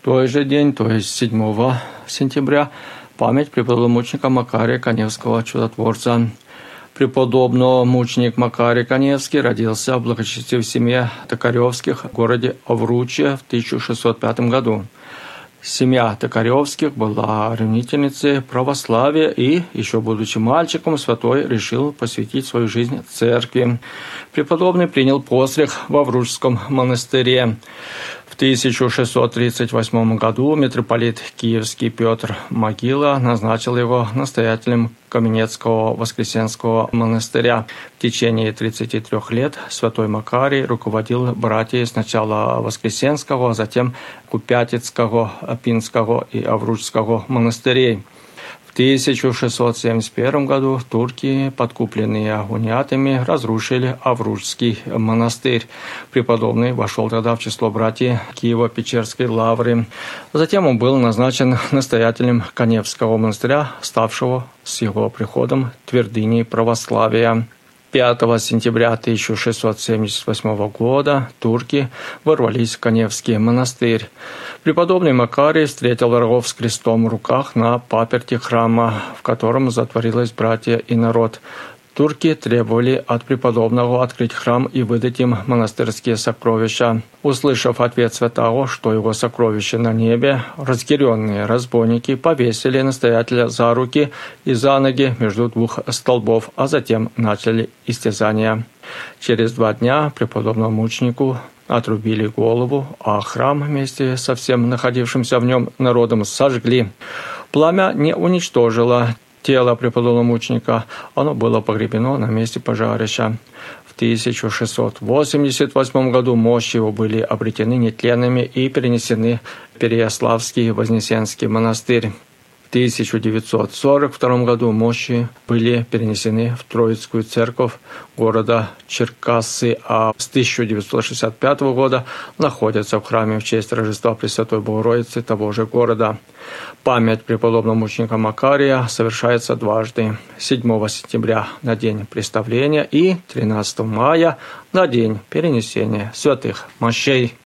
той же день, то есть 7 сентября, память преподобного Макария Каневского, чудотворца. Преподобный мученик Макарий Каневский родился в благочестивой семье Токаревских в городе Овручье в 1605 году. Семья Токаревских была ревнительницей православия и, еще будучи мальчиком, святой решил посвятить свою жизнь церкви. Преподобный принял постриг в Овручском монастыре. В 1638 году митрополит Киевский Петр Могила назначил его настоятелем Каменецкого Воскресенского монастыря. В течение 33 лет святой Макарий руководил братьями сначала Воскресенского, а затем Купятицкого, Пинского и Овручского монастырей. В 1671 году турки, подкупленные униатами, разрушили Овручский монастырь. Преподобный вошел тогда в число братьев Киево-Печерской лавры. Затем он был назначен настоятелем Каневского монастыря, ставшего с его приходом твердыней православия. 5 сентября 1678 года турки ворвались в Каневский монастырь. Преподобный Макарий встретил врагов с крестом в руках на паперти храма, в котором затворились братья и народ. Турки требовали от преподобного открыть храм и выдать им монастырские сокровища. Услышав ответ святого, что его сокровища на небе, разъяренные разбойники повесили настоятеля за руки и за ноги между двух столбов, а затем начали истязания. Через 2 дня преподобному мученику отрубили голову, а храм вместе со всем находившимся в нем народом сожгли. Пламя не уничтожило тело преподобного мученика, оно было погребено на месте пожарища. В 1688 году мощи его были обретены нетленными и перенесены в Переяславский Вознесенский монастырь. В 1942 году мощи были перенесены в Троицкую церковь города Черкассы, а с 1965 года находятся в храме в честь Рождества Пресвятой Богородицы того же города. Память преподобного мученика Макария совершается дважды: 7 сентября на день представления и 13 мая на день перенесения святых мощей.